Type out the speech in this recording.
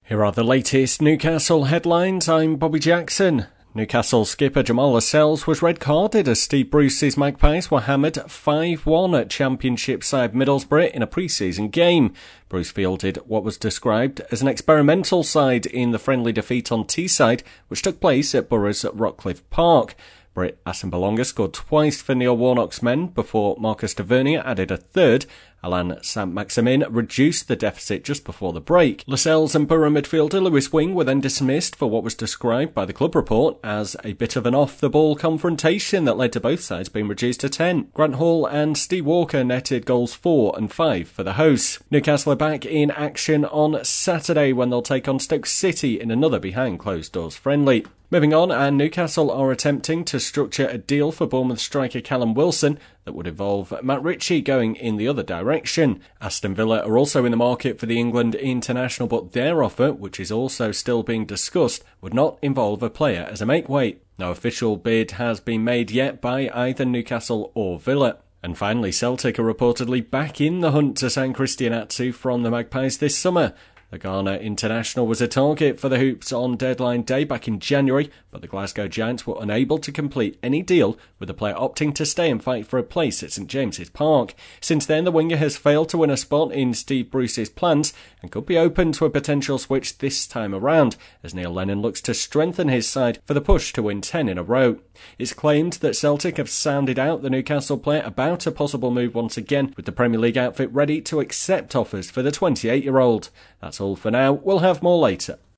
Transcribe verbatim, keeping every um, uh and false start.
Here are the latest Newcastle headlines. I'm Bobby Jackson. Newcastle skipper Jamal Lascelles was red-carded as Steve Bruce's Magpies were hammered five one at Championship side Middlesbrough in a pre-season game. Bruce fielded what was described as an experimental side in the friendly defeat on Teesside, which took place at Borough's Rockcliffe Park. Brit Assombalonga scored twice for Neil Warnock's men before Marcus Tavernier added a third. Alain Saint-Maximin reduced the deficit just before the break. Lascelles and Borough midfielder Lewis Wing were then dismissed for what was described by the club report as a bit of an off-the-ball confrontation that led to both sides being reduced to ten. Grant Hall and Steve Walker netted goals four and five for the hosts. Newcastle are back in action on Saturday when they'll take on Stoke City in another behind-closed-doors friendly. Moving on, and Newcastle are attempting to structure a deal for Bournemouth striker Callum Wilson that would involve Matt Ritchie going in the other direction. Aston Villa are also in the market for the England international, but their offer, which is also still being discussed, would not involve a player as a makeweight. No official bid has been made yet by either Newcastle or Villa. And finally, Celtic are reportedly back in the hunt to sign Christian Atsu from the Magpies this summer. The Ghana international was a target for the Hoops on deadline day back in January, but the Glasgow Giants were unable to complete any deal, with the player opting to stay and fight for a place at St James's Park. Since then, the winger has failed to win a spot in Steve Bruce's plans and could be open to a potential switch this time around, as Neil Lennon looks to strengthen his side for the push to win ten in a row. It's claimed that Celtic have sounded out the Newcastle player about a possible move once again, with the Premier League outfit ready to accept offers for the twenty-eight-year-old. That's all for now. We'll have more later.